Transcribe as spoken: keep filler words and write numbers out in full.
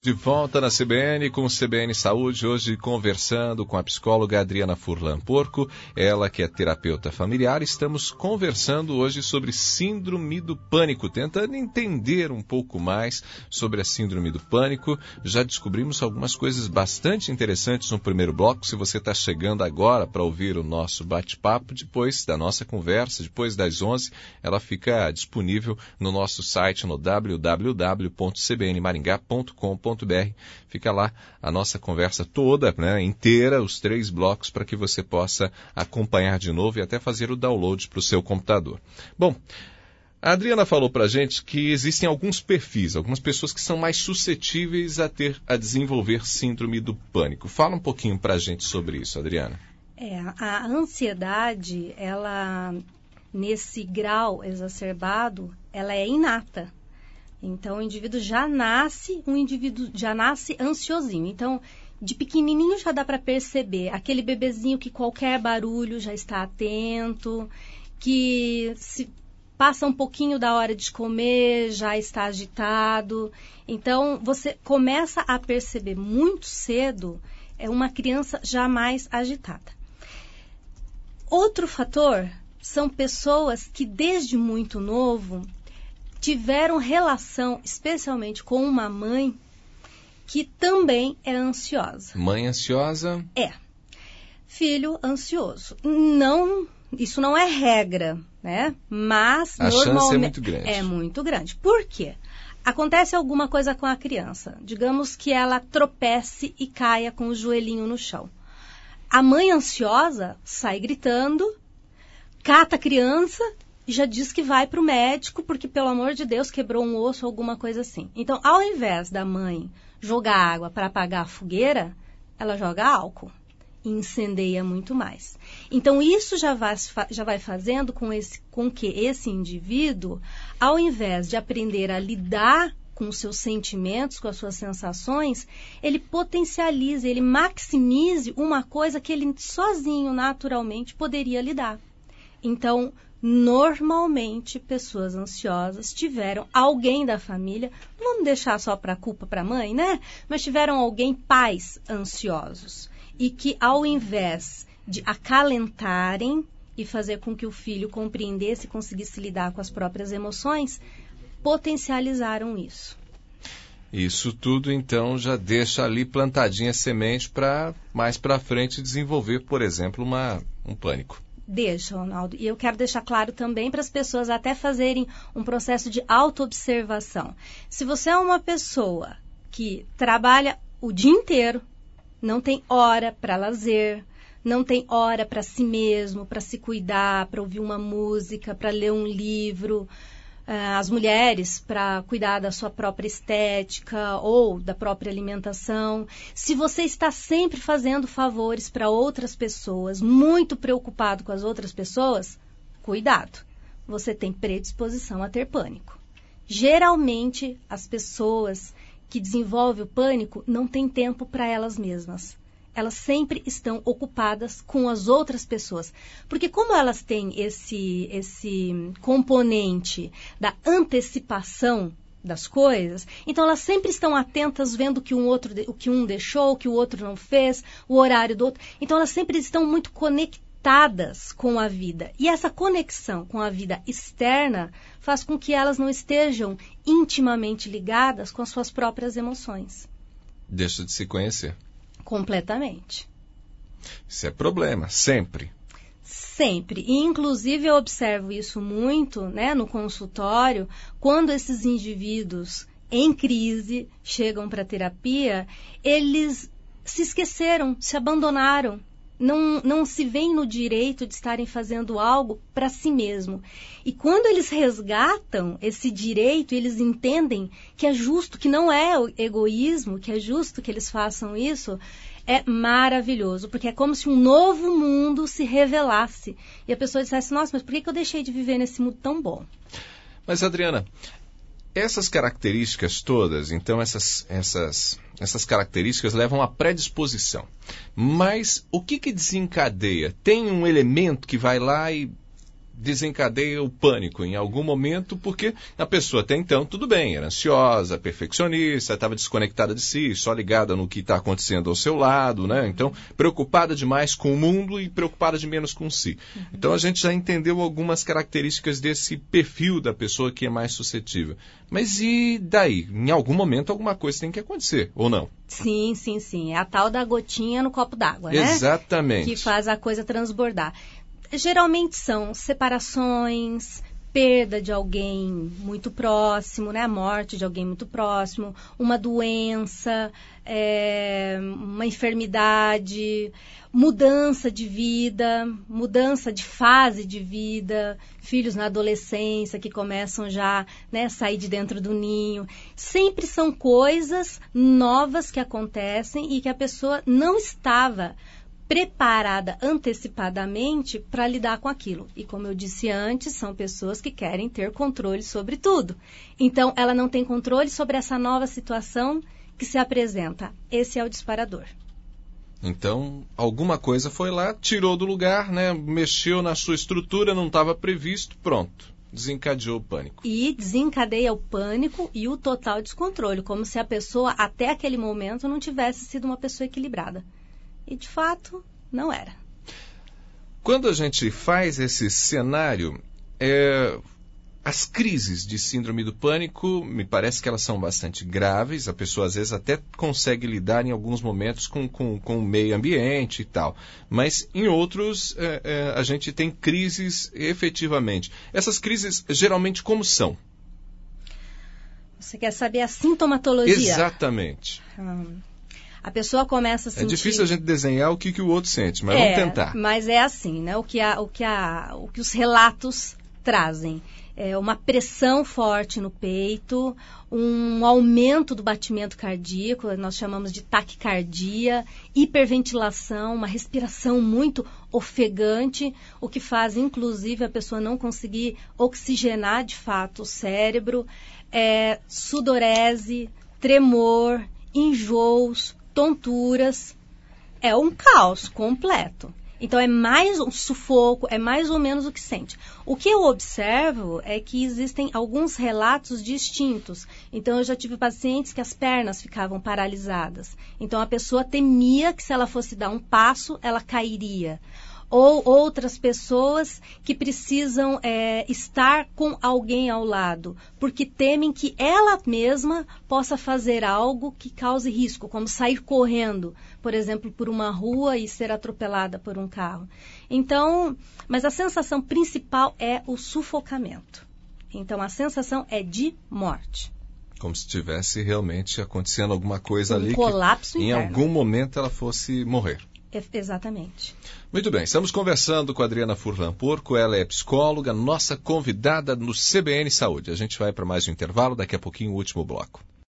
De volta na C B N com o C B N Saúde, hoje conversando com a psicóloga Adriana Furlan Porco, ela que é terapeuta familiar. Estamos conversando hoje sobre síndrome do pânico, tentando entender um pouco mais sobre a síndrome do pânico. Já descobrimos algumas coisas bastante interessantes no primeiro bloco. Se você está chegando agora para ouvir o nosso bate-papo, depois da nossa conversa, depois das onze, ela fica disponível no nosso site no w w w ponto c b n maringá ponto com ponto b r. Fica lá a nossa conversa toda, né, inteira, os três blocos, para que você possa acompanhar de novo e até fazer o download para o seu computador. Bom, a Adriana falou para a gente que existem alguns perfis, algumas pessoas que são mais suscetíveis a ter, a desenvolver síndrome do pânico. Fala um pouquinho para a gente sobre isso, Adriana. É, a ansiedade, ela, nesse grau exacerbado, ela é inata. Então, o indivíduo já nasce, um indivíduo já nasce ansiosinho. Então, de pequenininho já dá para perceber. Aquele bebezinho que qualquer barulho já está atento, que se passa um pouquinho da hora de comer, já está agitado. Então, você começa a perceber muito cedo é uma criança já mais agitada. Outro fator são pessoas que, desde muito novo, tiveram relação, especialmente com uma mãe, que também é ansiosa. Mãe ansiosa? É. Filho ansioso. Não, isso não é regra, né? Mas a chance é muito grande. É muito grande. Por quê? Acontece alguma coisa com a criança. Digamos que ela tropece e caia com o joelhinho no chão. A mãe ansiosa sai gritando, cata a criança e já diz que vai para o médico porque, pelo amor de Deus, quebrou um osso ou alguma coisa assim. Então, ao invés da mãe jogar água para apagar a fogueira, ela joga álcool e incendeia muito mais. Então, isso já vai, já vai fazendo com, esse, com que esse indivíduo, ao invés de aprender a lidar com os seus sentimentos, com as suas sensações, ele potencialize, ele maximize uma coisa que ele sozinho, naturalmente, poderia lidar. Então, normalmente, pessoas ansiosas tiveram alguém da família, não vamos deixar só para a culpa para a mãe, né? Mas tiveram alguém, pais ansiosos. E que, ao invés de acalentarem e fazer com que o filho compreendesse e conseguisse lidar com as próprias emoções, potencializaram isso. Isso tudo, então, já deixa ali plantadinha a semente para mais para frente desenvolver, por exemplo, uma, um pânico. Deixa, Ronaldo. E eu quero deixar claro também para as pessoas até fazerem um processo de autoobservação. Se você é uma pessoa que trabalha o dia inteiro, não tem hora para lazer, não tem hora para si mesmo, para se cuidar, para ouvir uma música, para ler um livro, as mulheres para cuidar da sua própria estética ou da própria alimentação. Se você está sempre fazendo favores para outras pessoas, muito preocupado com as outras pessoas, cuidado, você tem predisposição a ter pânico. Geralmente, as pessoas que desenvolvem o pânico não têm tempo para elas mesmas. Elas sempre estão ocupadas com as outras pessoas. Porque como elas têm esse, esse componente da antecipação das coisas, então elas sempre estão atentas vendo o que um outro, o que um deixou, o que o outro não fez, o horário do outro. Então elas sempre estão muito conectadas com a vida. E essa conexão com a vida externa faz com que elas não estejam intimamente ligadas com as suas próprias emoções. Deixa de se conhecer. Completamente. Isso é problema, sempre. Sempre. E, inclusive, eu observo isso muito, né, no consultório, quando esses indivíduos em crise chegam para a terapia, eles se esqueceram, se abandonaram, não, não se veem no direito de estarem fazendo algo para si mesmo. E quando eles resgatam esse direito, eles entendem que é justo, que não é o egoísmo, que é justo que eles façam isso, é maravilhoso, porque é como se um novo mundo se revelasse. E a pessoa dissesse, nossa, mas por que eu deixei de viver nesse mundo tão bom? Mas, Adriana, essas características todas, então essas, essas, essas características levam à predisposição. Mas o que, que desencadeia? Tem um elemento que vai lá e desencadeia o pânico em algum momento, porque a pessoa até então, tudo bem, era ansiosa, perfeccionista, estava desconectada de si, só ligada no que está acontecendo ao seu lado, né? Então, preocupada demais com o mundo e preocupada de menos com si. Uhum. Então, a gente já entendeu algumas características desse perfil da pessoa que é mais suscetível. Mas e daí? Em algum momento, alguma coisa tem que acontecer, ou não? Sim, sim, sim. É a tal da gotinha no copo d'água, né? Exatamente. Que faz a coisa transbordar. Geralmente são separações, perda de alguém muito próximo, né? A morte de alguém muito próximo, uma doença, é, uma enfermidade, mudança de vida, mudança de fase de vida, filhos na adolescência que começam já, né, a sair de dentro do ninho. Sempre são coisas novas que acontecem e que a pessoa não estava preparada antecipadamente para lidar com aquilo. E como eu disse antes, são pessoas que querem ter controle sobre tudo. Então, ela não tem controle sobre essa nova situação que se apresenta. Esse é o disparador. Então, alguma coisa foi lá, tirou do lugar, né, mexeu na sua estrutura, não estava previsto, pronto. Desencadeou o pânico. E desencadeia o pânico e o total descontrole, como se a pessoa, até aquele momento, não tivesse sido uma pessoa equilibrada. E, de fato, não era. Quando a gente faz esse cenário, é, as crises de síndrome do pânico, me parece que elas são bastante graves. A pessoa, às vezes, até consegue lidar em alguns momentos com, com, com o meio ambiente e tal. Mas, em outros, é, é, a gente tem crises efetivamente. Essas crises, geralmente, como são? Você quer saber a sintomatologia? Exatamente. Hum. A pessoa começa a sentir... É difícil a gente desenhar o que, que o outro sente, mas é, vamos tentar. Mas é assim, né? O que, a, o, que a, o que os relatos trazem. É uma pressão forte no peito, um aumento do batimento cardíaco, nós chamamos de taquicardia, hiperventilação, uma respiração muito ofegante, o que faz, inclusive, a pessoa não conseguir oxigenar, de fato, o cérebro, é, sudorese, tremor, enjoos, tonturas, é um caos completo. Então, é mais um sufoco, é mais ou menos o que sente. O que eu observo é que existem alguns relatos distintos. Então, eu já tive pacientes que as pernas ficavam paralisadas. Então, a pessoa temia que se ela fosse dar um passo, ela cairia. Ou outras pessoas que precisam é, estar com alguém ao lado, porque temem que ela mesma possa fazer algo que cause risco, como sair correndo, por exemplo, por uma rua e ser atropelada por um carro. Então, mas a sensação principal é o sufocamento. Então, a sensação é de morte. Como se estivesse realmente acontecendo alguma coisa um ali colapso que interno. Em algum momento ela fosse morrer. Exatamente. Muito bem, estamos conversando com a Adriana Furlan Porco, ela é psicóloga, nossa convidada no C B N Saúde. A gente vai para mais um intervalo, daqui a pouquinho o último bloco.